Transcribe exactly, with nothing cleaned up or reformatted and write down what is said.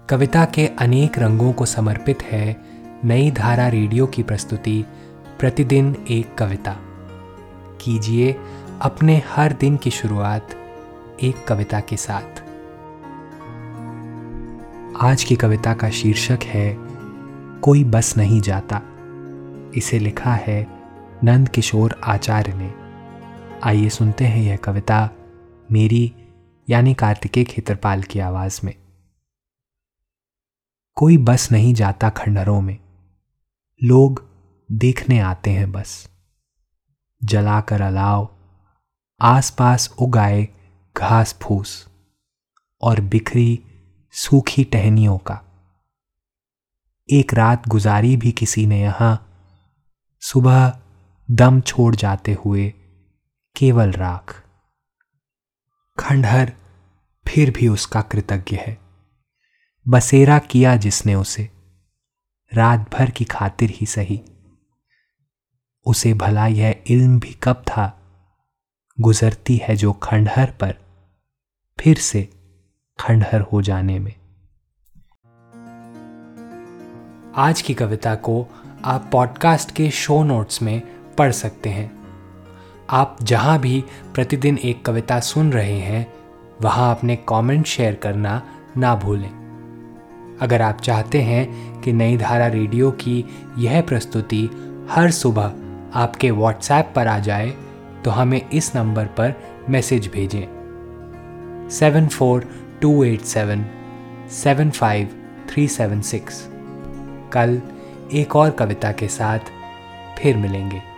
कविता के अनेक रंगों को समर्पित है नई धारा रेडियो की प्रस्तुति प्रतिदिन एक कविता। कीजिए अपने हर दिन की शुरुआत एक कविता के साथ। आज की कविता का शीर्षक है कोई बस नहीं जाता। इसे लिखा है नंद किशोर आचार्य ने। आइए सुनते हैं यह कविता मेरी यानी कार्तिकेय खेतरपाल की आवाज में। कोई बस नहीं जाता खंडहरों में, लोग देखने आते हैं बस। जलाकर अलाव, आसपास उगाए घास फूस और बिखरी सूखी टहनियों का। एक रात गुजारी भी किसी ने यहां, सुबह दम छोड़ जाते हुए केवल राख। खंडहर फिर भी उसका कृतज्ञ है। बसेरा किया जिसने उसे, रात भर की खातिर ही सही। उसे भला यह इल्म भी कब था, गुजरती है जो खंडहर पर, फिर से खंडहर हो जाने में। आज की कविता को आप पॉडकास्ट के शो नोट्स में पढ़ सकते हैं। आप जहां भी प्रतिदिन एक कविता सुन रहे हैं, वहां अपने कमेंट शेयर करना ना भूलें। अगर आप चाहते हैं कि नई धारा रेडियो की यह प्रस्तुति हर सुबह आपके व्हाट्सएप पर आ जाए, तो हमें इस नंबर पर मैसेज भेजें seven four two eight seven seven five three seven six. कल एक और कविता के साथ फिर मिलेंगे।